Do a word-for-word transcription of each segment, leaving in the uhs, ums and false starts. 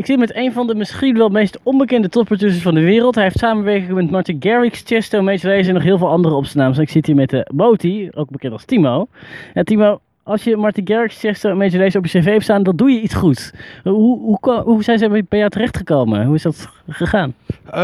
Ik zit met een van de misschien wel meest onbekende topproducers van de wereld. Hij heeft samenwerking met Martin Garrix, Chesto, Major Lazer en nog heel veel andere op zijn naam. Dus ik zit hier met de Boti, ook bekend als Timo. En Timo, als je Martin Garrix, Chesto en Major Lazer op je cv hebt staan, dan doe je iets goed. Hoe, hoe, hoe, hoe zijn ze bij jou terechtgekomen? Hoe is dat gegaan?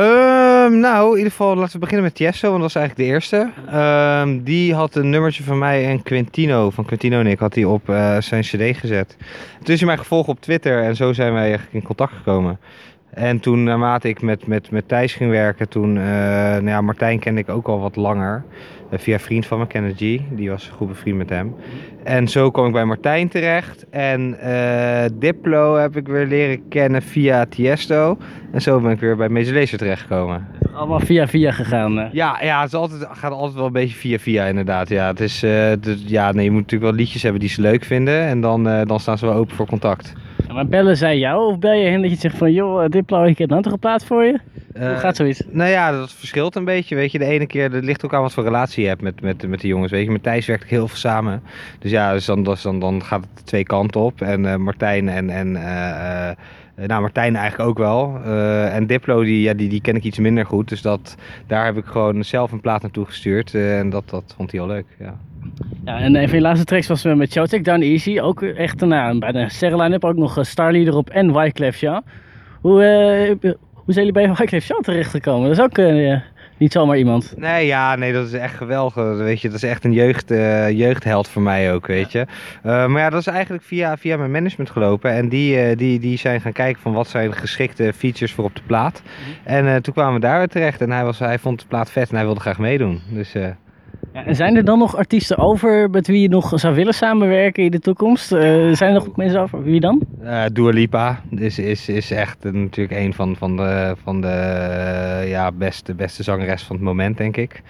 Um, nou, in ieder geval laten we beginnen met Tiesto, want dat was eigenlijk de eerste. Um, die had een nummertje van mij en Quintino, van Quintino en ik, had hij op uh, zijn cd gezet. Toen is hij mij gevolgd op Twitter en zo zijn wij eigenlijk in contact gekomen. En toen, naarmate ik met, met, met Thijs ging werken, toen, uh, nou ja, Martijn kende ik ook al wat langer. Uh, via een vriend van me, Kennedy, die was goed bevriend met hem. En zo kwam ik bij Martijn terecht. En uh, Diplo heb ik weer leren kennen via Tiesto. En zo ben ik weer bij Major Lazer terechtgekomen. Het is allemaal via via gegaan. Hè? Ja, ja, het is altijd, gaat altijd wel een beetje via via inderdaad. Ja, het is, uh, de, ja nee, je moet natuurlijk wel liedjes hebben die ze leuk vinden. En dan, uh, dan staan ze wel open voor contact. Ja, maar bellen zij jou of bel je hen dat je zegt van joh, Diplo, ik heb een andere plaat voor je? Uh, Hoe gaat zoiets? Nou ja, dat verschilt een beetje. Weet je, de ene keer, het ligt ook aan wat voor relatie je hebt met, met, met de jongens. Weet je, met Thijs werk ik heel veel samen. Dus ja, dus dan, dus dan, dan gaat het twee kanten op. En uh, Martijn en... en uh, uh, Nou, Martijn eigenlijk ook wel. Uh, en Diplo, die, ja, die, die ken ik iets minder goed. Dus dat, daar heb ik gewoon zelf een plaat naartoe gestuurd. Uh, en dat, dat vond hij al leuk, ja. Ja, en een van je laatste tracks was met Show Take Down Easy. Ook echt nou, bij de sterrenline-up ook nog Starleader op en Wyclef Jean. Hoe, uh, hoe zijn jullie bij Wyclef Jean terechtgekomen? Dat is ook uh, niet zomaar iemand. Nee, ja, nee, dat is echt geweldig. Weet je, dat is echt een jeugd, uh, jeugdheld voor mij ook, weet je. Uh, maar ja, dat is eigenlijk via, via mijn management gelopen. En die, uh, die, die zijn gaan kijken van wat zijn geschikte features voor op de plaat. Mm-hmm. En uh, toen kwamen we daar weer terecht. En hij, was, hij vond de plaat vet en hij wilde graag meedoen. Dus... Uh, Ja, en zijn er dan nog artiesten over met wie je nog zou willen samenwerken in de toekomst? Uh, zijn er nog mensen over? Wie dan? Uh, Dua Lipa is, is, is echt uh, natuurlijk een van, van de, van de uh, ja, beste, beste zangeres van het moment, denk ik.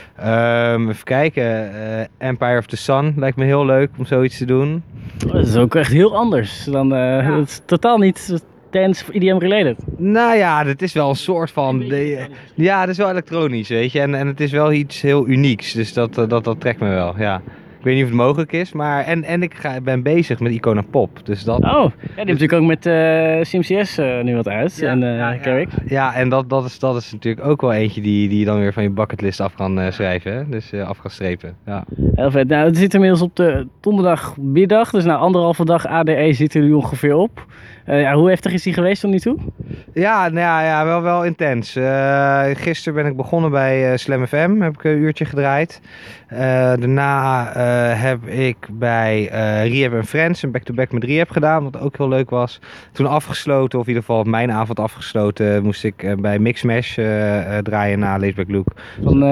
Um, even kijken. Uh, Empire of the Sun lijkt me heel leuk om zoiets te doen. Dat is ook echt heel anders. Dan, uh, ja. Het is totaal niet... dance of E D M related? Nou ja, het is wel een soort van... De, ja, het is wel elektronisch, weet je. En, en het is wel iets heel unieks. Dus dat, dat, dat trekt me wel, ja. Ik weet niet of het mogelijk is, maar... En, en ik ga, ben bezig met Icona Pop, dus dat... Oh, ja, die heeft natuurlijk ook met uh, C M C S uh, nu wat uit. Ja, en uh, ja, Carrick. Ja, ja, en dat, dat, is, dat is natuurlijk ook wel eentje die, die je dan weer van je bucketlist af kan uh, schrijven. Hè? Dus uh, af kan strepen, ja. Heel vet. Nou, het zit inmiddels op de donderdagmiddag. Dus na anderhalve dag A D E zit er nu ongeveer op. Uh, ja, hoe heftig is die geweest tot nu toe? Ja, nou ja, ja wel, wel intens. Uh, gisteren ben ik begonnen bij uh, Slam F M, heb ik een uurtje gedraaid. Uh, daarna uh, heb ik bij uh, Rehab en Friends een back-to-back met Rehab gedaan, wat ook heel leuk was. Toen afgesloten, of in ieder geval mijn avond afgesloten, moest ik uh, bij Mixmash uh, uh, draaien na Laidback Luke. Van, uh,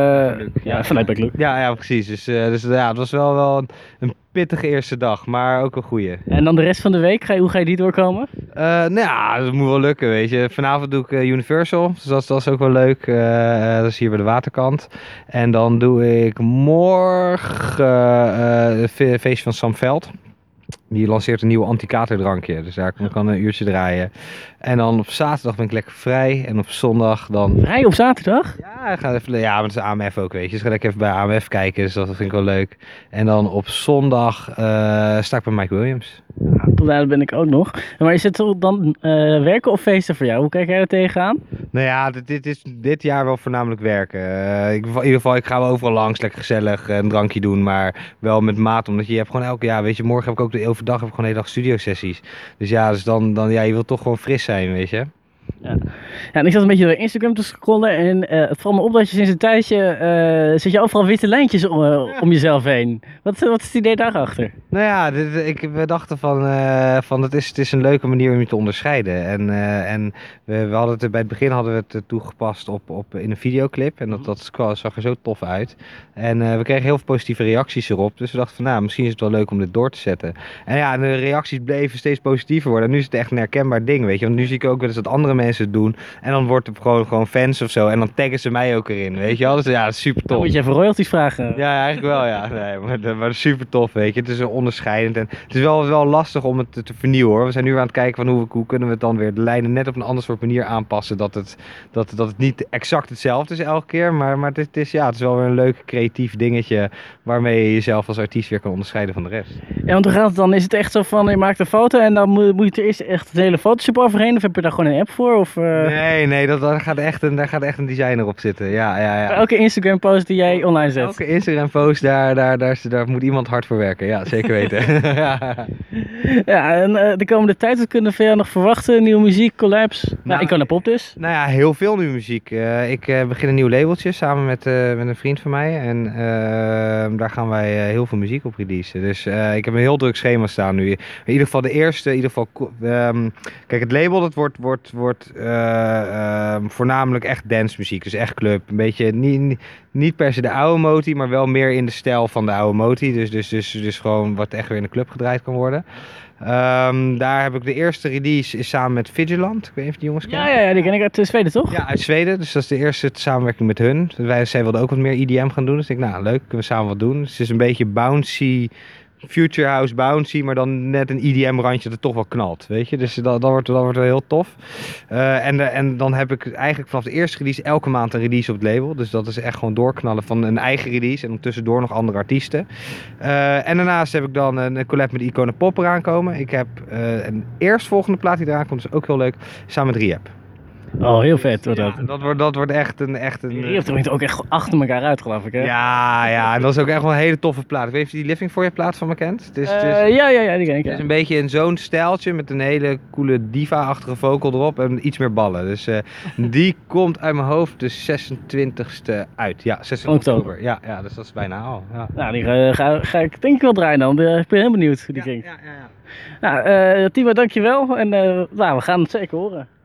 ja, van Laidback Luke. Ja, ja, precies. Dus, uh, dus ja, het was wel, wel een, een pittige eerste dag, maar ook een goeie. En dan de rest van de week, ga je, hoe ga je die doorkomen? Uh, nou ja, dat moet wel lukken, weet je. Vanavond doe ik uh, Universal, dus dat, dat is ook wel leuk. Uh, uh, dat is hier bij de waterkant. En dan doe ik morgen uh, het feestje van Sam Veld. Die lanceert een nieuw anti-katerdrankje, dus daar kan ik dan een uurtje draaien. En dan op zaterdag ben ik lekker vrij en op zondag dan... Vrij op zaterdag? Ja, ik ga even, ja, maar dat is A M F ook, weet je. Dus ga ik even bij A M F kijken, dus dat vind ik wel leuk. En dan op zondag uh, sta ik bij Mike Williams. Ja, daar ben ik ook nog. Maar is het dan uh, werken of feesten voor jou? Hoe kijk jij er tegenaan? Nou ja, dit, dit is dit jaar wel voornamelijk werken. Uh, ik, in ieder geval, ik ga wel overal langs, lekker gezellig, een drankje doen, maar wel met maat. Omdat je, je hebt gewoon elke jaar, weet je, morgen heb ik ook de overdag heb ik gewoon een hele dag studiosessies. Dus ja, dus dan, dan ja, je wilt toch gewoon fris zijn, weet je. Ja. Ja, en ik zat een beetje door Instagram te scrollen en uh, het valt me op dat je sinds een tijdje uh, zit je overal witte lijntjes om, uh, ja. om jezelf heen. Wat, wat is het idee daarachter? Nou ja, dit, ik, we dachten van, uh, van het, is, het is een leuke manier om je te onderscheiden. En, uh, en we, we hadden het bij het begin hadden we het toegepast op, op, in een videoclip en dat, dat zag er zo tof uit. En uh, we kregen heel veel positieve reacties erop, dus we dachten van nou, misschien is het wel leuk om dit door te zetten. En ja, de reacties bleven steeds positiever worden en nu is het echt een herkenbaar ding, weet je. Want nu zie ik ook wel eens dat andere mensen het doen, En dan wordt er gewoon, gewoon fans of zo. En dan taggen ze mij ook erin, weet je wel. Dus ja, dat is super Dan tof. moet je even royalties vragen. Ja, eigenlijk wel, ja. Nee, maar, maar dat is super tof, weet je. Het is onderscheidend. En het is wel, wel lastig om het te, te vernieuwen, hoor. We zijn nu aan het kijken van hoe, hoe kunnen we het dan weer de lijnen net op een ander soort manier aanpassen. Dat het, dat, dat het niet exact hetzelfde is elke keer. Maar, maar het, is, ja, het is wel weer een leuk creatief dingetje waarmee je jezelf als artiest weer kan onderscheiden van de rest. Ja, want hoe gaat het dan? Is het echt zo van, je maakt een foto en dan moet, moet je er eerst echt een hele Photoshop overheen? Of heb je daar gewoon een app voor? Of, uh... Nee, nee, dat, daar, gaat echt een, daar gaat echt een designer op zitten. Ja, ja, ja. Elke Instagram post die jij online zet. Elke Instagram post, daar, daar, daar, daar moet iemand hard voor werken. Ja, zeker weten. ja. Ja, en uh, de komende tijd, wat kunnen we van jou nog verwachten? Nieuwe muziek, collabs? Nou, Nou, ik kan op dus. Nou ja, heel veel nieuwe muziek. Uh, ik uh, begin een nieuw labeltje samen met, uh, met een vriend van mij. En uh, daar gaan wij uh, heel veel muziek op releasen. Dus uh, ik heb een heel druk schema staan nu. In ieder geval de eerste, in ieder geval... Um, kijk, het label dat wordt, wordt, wordt uh, uh, voornamelijk echt dancemuziek. Dus echt club. Een beetje, niet, niet per se de oude Moti, maar wel meer in de stijl van de oude Moti. Dus, dus, dus, dus gewoon wat echt weer in de club gedraaid kan worden. Um, daar heb ik de eerste release is samen met Vigilant. Ik weet niet of die jongens kennen. Ja, ja, ja, die ken ik uit Zweden, toch? Ja, uit Zweden. Dus dat is de eerste samenwerking met hun. Wij, zij wilden ook wat meer E D M gaan doen. Dus ik dacht, nou leuk, kunnen we samen wat doen. Dus het is een beetje bouncy, future house bouncy, maar dan net een E D M randje dat toch wel knalt, weet je. Dus dat, dat, wordt, dat wordt wel heel tof. Uh, en, de, en dan heb ik eigenlijk vanaf de eerste release elke maand een release op het label. Dus dat is echt gewoon doorknallen van een eigen release en dan tussendoor nog andere artiesten. Uh, en daarnaast heb ik dan een collab met Icona Pop eraan komen. Ik heb uh, een eerstvolgende plaat die eraan komt, dus ook heel leuk, samen met Rehab. Oh, heel vet wordt dat. Ja, dat, wordt, dat wordt echt een... Echt een Je hebt er ook echt achter elkaar uit, geloof ik, hè? Ja, ja, en dat is ook echt wel een hele toffe plaat. Ik weet niet of je die Living For You plaat van me kent. Het is, Uh, het is, ja, ja, ja, die ken ik. het Ja. is een beetje in zo'n stijltje met een hele coole diva-achtige vocal erop en iets meer ballen. Dus uh, die komt uit mijn hoofd de zesentwintigste uit. Ja, zesentwintig oktober. Ja, ja, dus dat is bijna al. Ja. Nou, die ga, ga, ga ik denk ik wel draaien dan. Ik ben heel benieuwd hoe die Ja, klinkt. ja, ja, ja. Nou, uh, Timo, dankjewel. En uh, nou, we gaan het zeker horen.